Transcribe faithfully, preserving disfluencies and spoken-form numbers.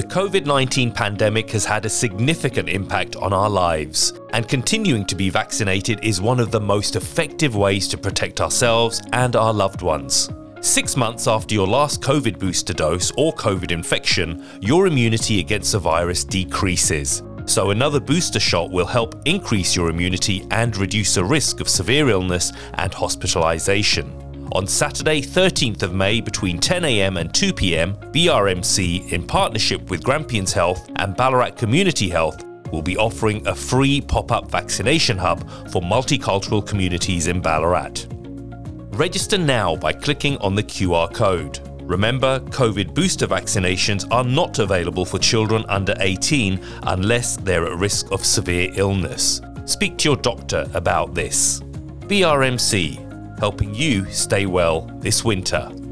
COVID nineteen pandemic has had a significant impact on our lives, and continuing to be vaccinated is one of the most effective ways to protect ourselves and our loved ones. Six months after your last COVID booster dose or COVID infection, your immunity against the virus decreases. So another booster shot will help increase your immunity and reduce the risk of severe illness and hospitalization. On Saturday, thirteenth of May between ten a m and two p m, B R M C, in partnership with Grampians Health and Ballarat Community Health, will be offering a free pop-up vaccination hub for multicultural communities in Ballarat. Register now by clicking on the Q R code. Remember, COVID booster vaccinations are not available for children under eighteen unless they're at risk of severe illness. Speak to your doctor about this. B R M C, helping you stay well this winter.